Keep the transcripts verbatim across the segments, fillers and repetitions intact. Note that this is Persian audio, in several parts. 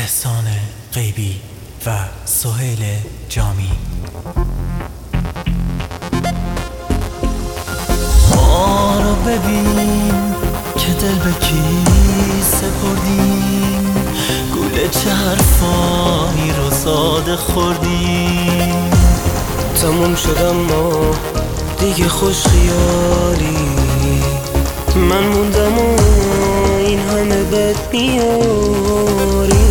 احسان غیبی و سهیل جامی. ما رو ببین که دل به کی سپردیم، گوله چه حرفایی رو ساده خوردیم. تموم شدم ما دیگه خوش خیالی، من موندم و این همه بد میاری.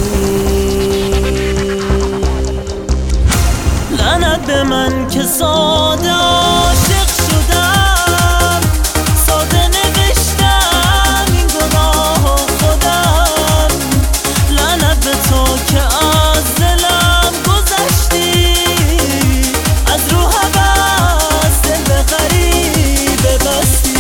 لعنت به من که ساده عاشق شدم، ساده نوشتم این گناه خودم. لعنت به تو که از دلم گذشتی، از رو هوس دل به غریبه بستی.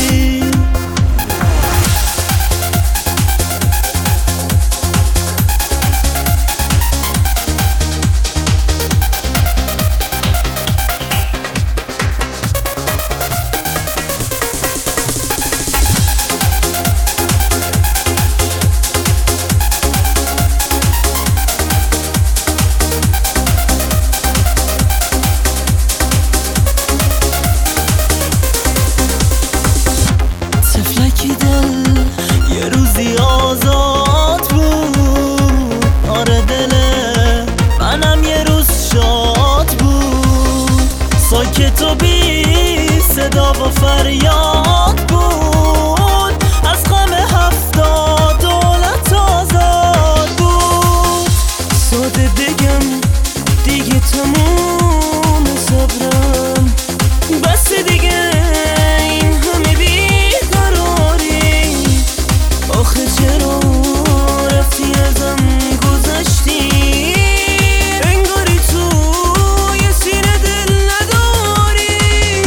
تفلکی دل یه روزی آزاد بود، آره دل منم یه روز شاد بود. ساکت و بی صدا و فریاد بود، از غم هفتاد دولت آزاد بود. ساده بگم دیگه تموم صبرم، بس دیگه این همه بیقراری. آخه چرا رفتی ازم گذشتی، انگاری تو یه سینه دل نداری.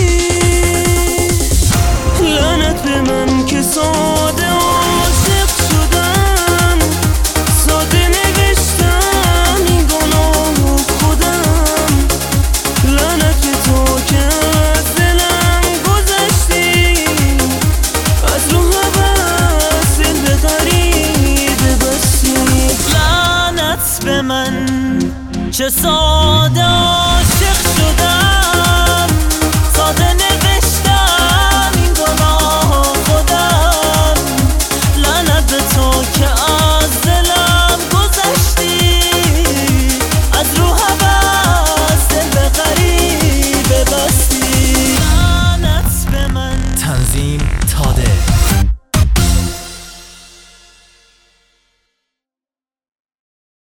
لعنت به من که ساده عاشق شدم، ساده نوشتم این گناه خودم. لعنت به تو که از دلم گذشتی، از رو هوس دل به غریبه بستی. لعنت به من چه ساده